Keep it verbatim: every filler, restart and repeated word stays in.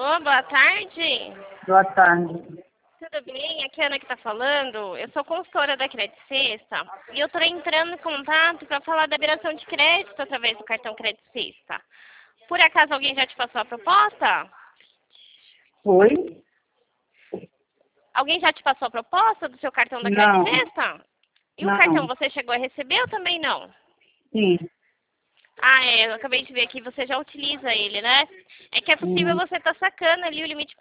Alô, boa tarde. Boa tarde. Tudo bem? Aqui é a Ana que tá falando. Eu sou consultora da Crédito Sexta e eu tô entrando em contato para falar da liberação de crédito através do cartão Crédito Sexta. Por acaso alguém já te passou a proposta? Oi? Alguém já te passou a proposta do seu cartão da Não. Crédito Sexta? E Não. o cartão você chegou a receber ou também não? Sim. Ah, é. Eu acabei de ver aqui, você já utiliza ele, né? É que é possível Uhum. você estar sacando ali o limite